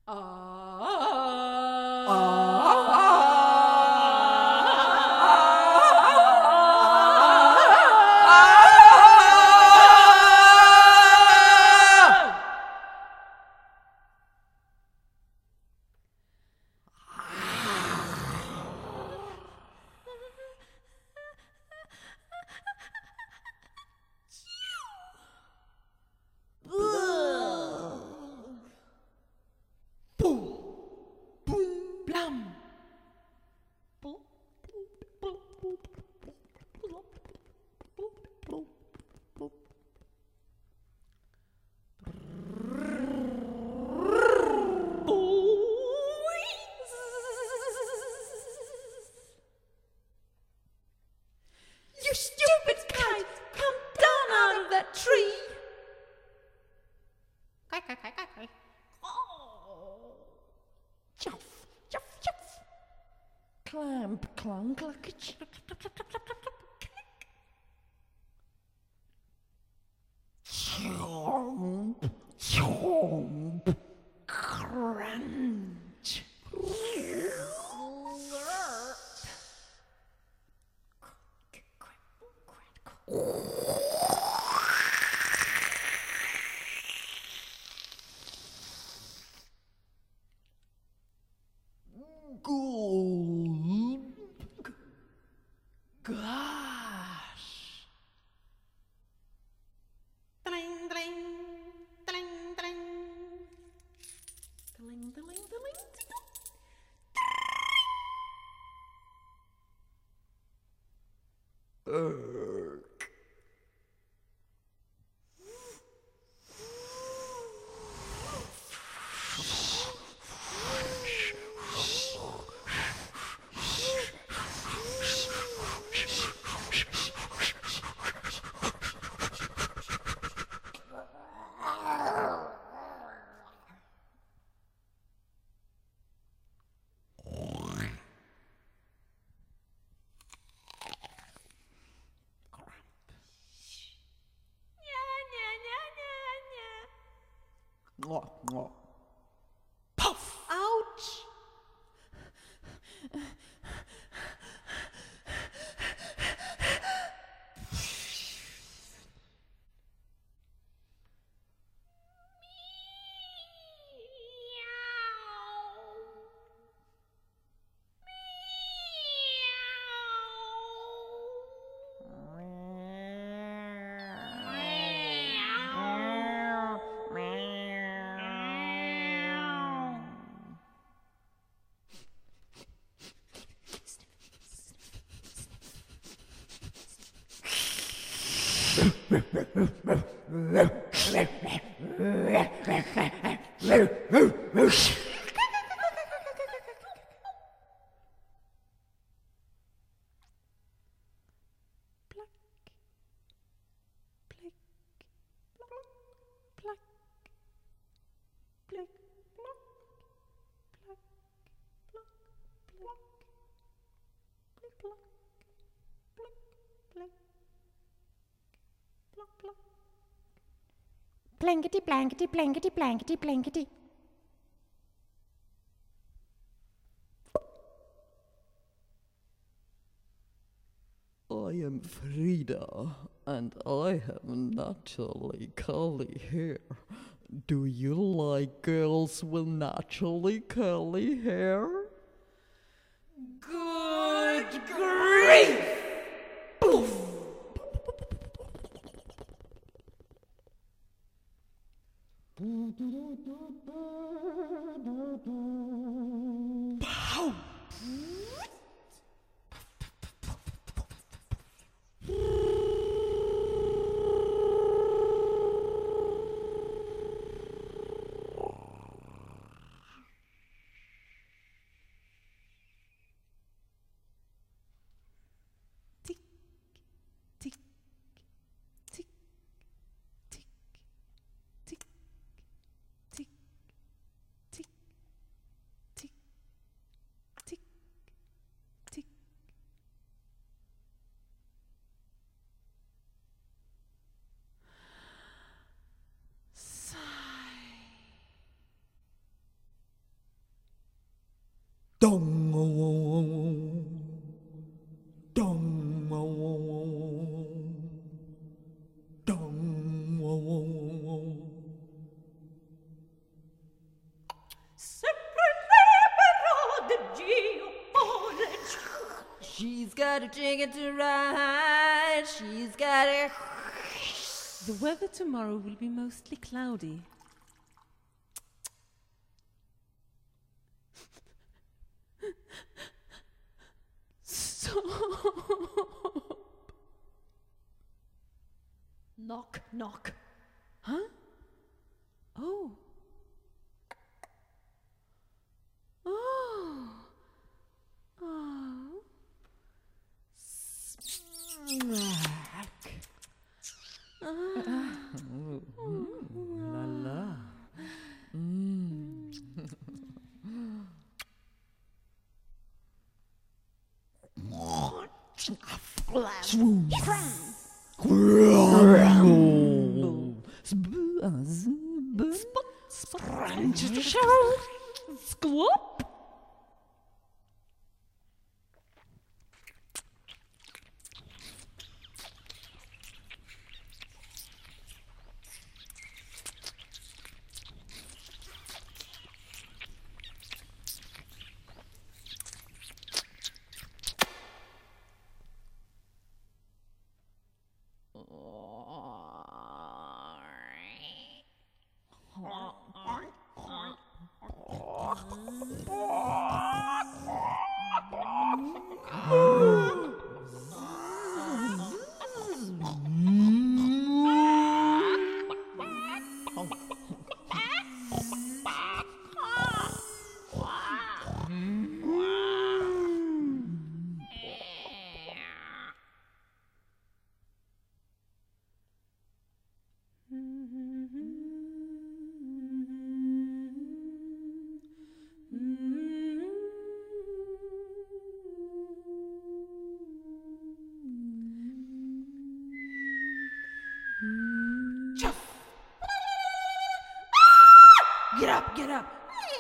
You stupid kite! Come down out of that tree! Chuff, chuff, chuff. Clamp, clunk, cluck, chomp, chomp, crunch. Gosh. Dling, dling, dling, dling. Dling, dling, dling, Puff! ouch! Blankety, blankety, blankety, blankety, blankety. I am Frida, and I have naturally curly hair. Do you like girls with naturally curly hair? Good grief! Poof! Pow! Tick, tick, tick, tick, tick, tick, tick, tick, tick, Dong. Dong. Dong. She's got a ticket to ride. She's got a... The weather tomorrow will be mostly cloudy. Stop. Knock, knock. Huh? Oh. Oh. Oh. Smack. La la. Squop. Get up, get up.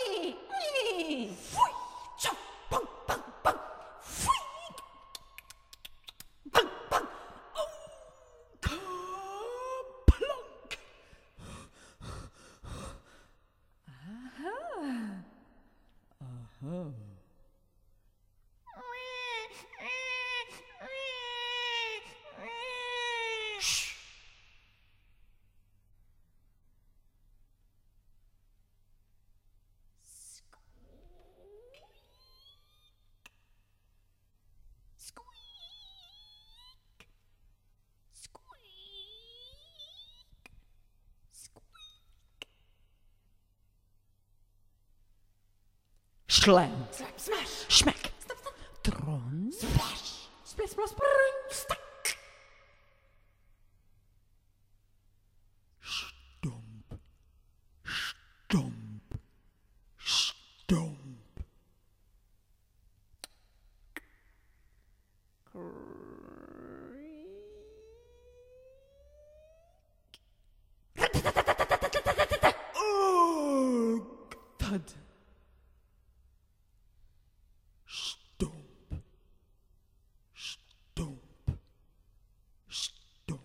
Schlang. Slap, smash. Schmeck. Stop, stop. Tron. Splash. Splash, splash, spring. Stuck. Stomp. Stomp. Stomp. Oh. Thud. Stomp. Stomp. Stomp.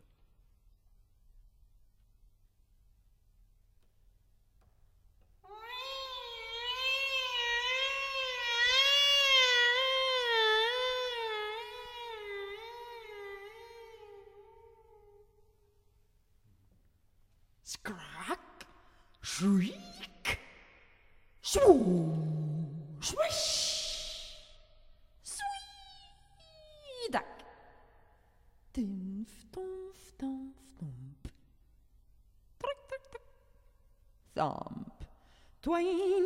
Scrack. Shriek. Swoo. Swish. Sweedak. Dimf, dumf, dumf, dump. Trick, trick, trick. Thump. Twain.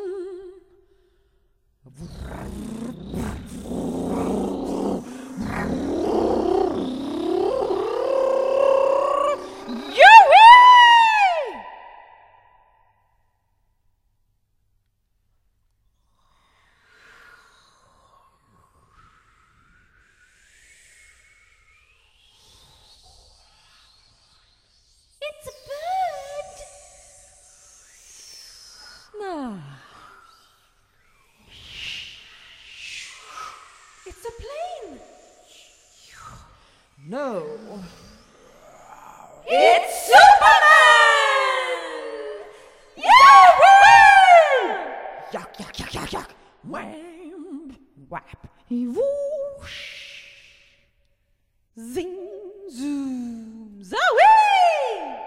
It's a bird. Ah. No. It's Superman! Yahoo! Yuck, yuck, yuck, yuck, yuck. Wham, whap, whoosh. Zing, zoom, zowie!